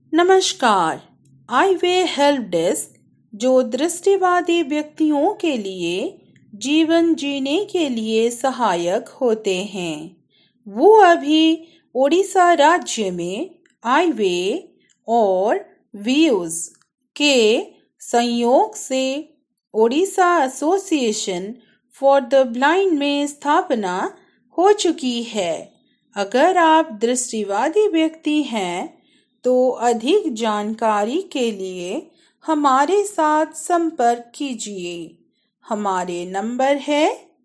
नमस्कार। आईवे help desk जो दृष्टिबाधित व्यक्तियों के लिए जीवन जीने के लिए सहायक होते हैं, वो अभी ओडिशा राज्य में आईवे और व्यूज के संयोग से Odisha association for the blind में स्थापना हो चुकी है। अगर आप दृष्टिबाधित व्यक्ति हैं तो अधिक जानकारी के लिए हमारे साथ संपर्क कीजिए। हमारे नंबर है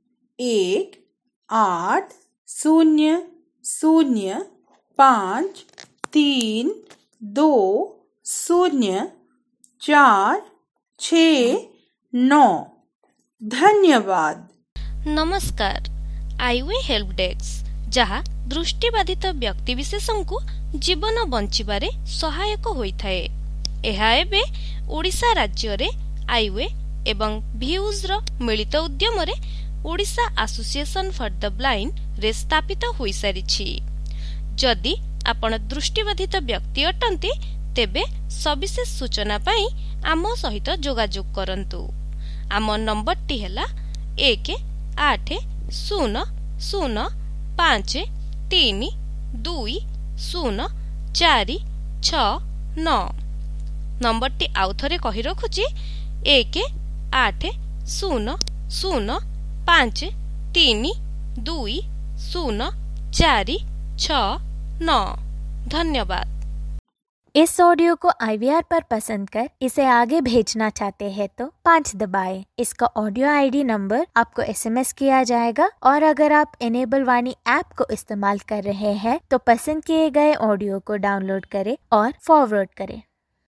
1-800-532-0-469। धन्यवाद। नमस्कार। आईवे हेल्प डेस्क जहाँ दृष्टिबाधित व्यक्तिविशेषଙ୍କୁ जीवन बଞ୍ଚିବାରେ ସହାୟକ ହୋଇଥାଏ। ଏହା ଏବେ ଓଡ଼ିଶା ରାଜ୍ୟରେ ଆଇୱେ ଏବଂ ଭିଉଜର ମିଳିତ ଉଦ୍ୟମରେ ଓଡ଼ିଶା ଆସୋସିଏସନ ଫର୍ ଦ ବ୍ଲାଇଣ୍ଡରେ ସ୍ଥାପିତ ହୋଇସାରିଛି। ଯଦି ଆପଣ ଦୃଷ୍ଟିବାଧିତ ବ୍ୟକ୍ତି ଅଟନ୍ତି ତେବେ ସବିଶେଷ ସୂଚନା ପାଇଁ ଆମ ସହିତ ଯୋଗାଯୋଗ କରନ୍ତୁ। ଆମ ନମ୍ବରଟି ହେଲା 1-800-532-0-469। ନମ୍ବରଟି ଆଉଥରେ କହି ରଖୁଛି 1-800-532-0-469। धन्यवाद। इस ऑडियो को IVR पर पसंद कर इसे आगे भेजना चाहते हैं तो 5 दबाएं। इसका ऑडियो ID नंबर आपको SMS किया जाएगा और अगर आप इनेबल वाणी ऐप को इस्तेमाल कर रहे हैं तो पसंद किए गए ऑडियो को डाउनलोड करें और फॉरवर्ड करें।